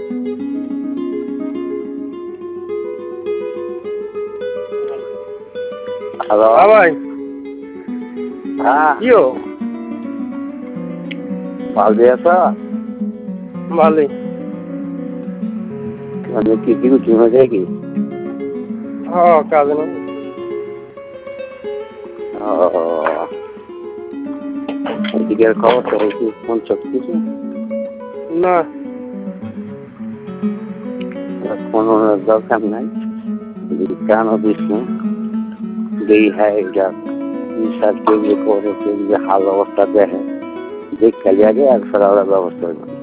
Hello হ্যাঁ ভাই, হ্যাঁ কি হো? মাল দিয়ে আছো ভালোই। মানে কি কি কি হয়ে যায় কি হ্যাঁ, কাজে না। এদিকের খবর তো হয়েছে কোন সব কিছু না, কোনো দরকার নাই কেন দিস না দেই হ্যাঁ এটা ইনসার কেউ যে করে কেউ যে হাল অবস্থা দেখে দেখ খালি আগে আর সারা ব্যবস্থা